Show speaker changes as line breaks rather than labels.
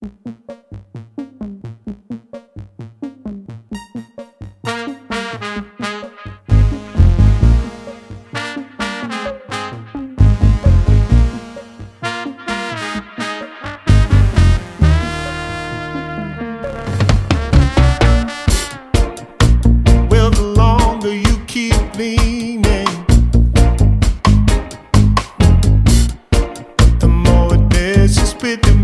Well, the longer you keep leaning, the more it messes with